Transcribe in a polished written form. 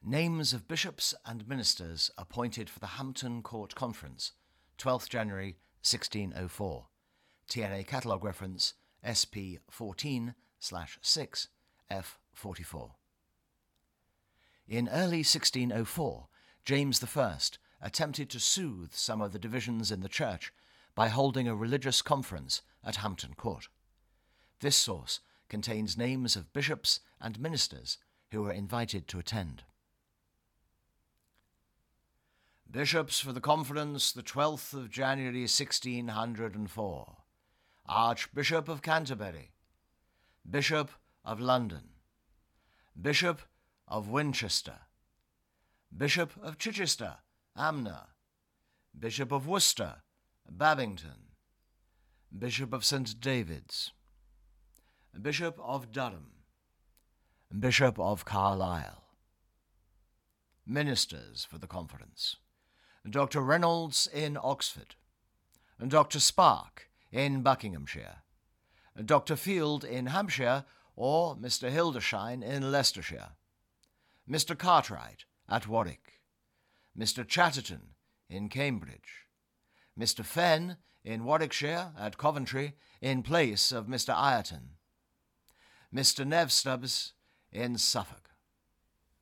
Names of bishops and ministers appointed for the Hampton Court Conference, 12th January 1604. TNA Catalogue Reference SP 14/6 F44. In early 1604, James I attempted to soothe some of the divisions in the Church by holding a religious conference at Hampton Court. This source contains names of bishops and ministers who were invited to attend. Bishops for the Conference, the 12th of January 1604. Archbishop of Canterbury, Bishop of London, Bishop of Winchester, Bishop of Chichester, Amner, Bishop of Worcester, Babington, Bishop of St. David's, Bishop of Durham, Bishop of Carlisle. Ministers for the Conference: Dr. Reynolds in Oxford, Dr. Spark in Buckinghamshire, Dr. Field in Hampshire or Mr. Hildersheim in Leicestershire, Mr. Cartwright at Warwick, Mr. Chatterton in Cambridge, Mr. Fenn in Warwickshire at Coventry in place of Mr. Ireton, Mr. Nevstubbs in Suffolk.